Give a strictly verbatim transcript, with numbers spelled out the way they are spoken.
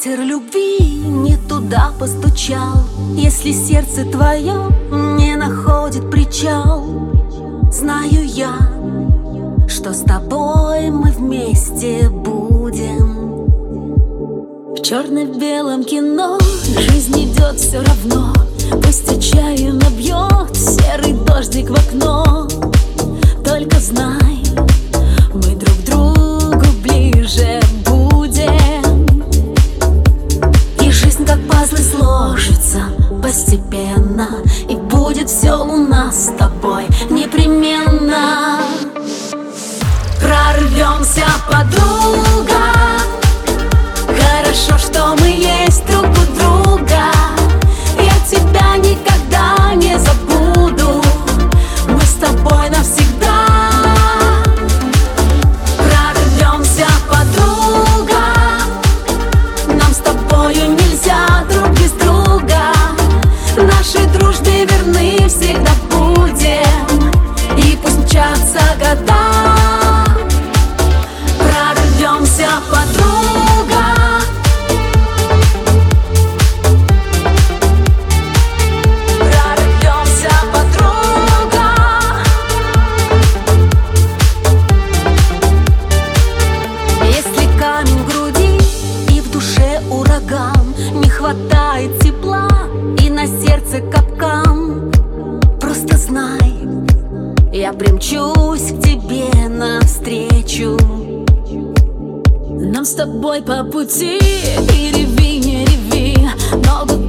Ветер любви не туда постучал. Если сердце твое не находит причал, знаю я, что с тобой мы вместе будем. В черно-белом кино жизнь идет все равно. Пусть отчаянно бьет серый дождик в окно. Только знай, мы друг другу ближе будем. И жизнь как пазлы сложится постепенно, и будет все у нас с тобой непременно. Прорвемся, подруга, хорошо, что мы есть друг у друга. Я тебя никогда не забуду, мы с тобой навсегда. Прорвемся, подруга, нам с тобою нельзя друг без друга. Нашей дружбе верны всегда будем, и пусть мчатся года. Прорвемся, подруга, прорвемся, подруга. Если камень в груди и в душе ураган, не хватает тепла и на сердце капкан, просто знай, я примчусь к тебе навстречу. Нам с тобой по пути, и реви, не реви, ногу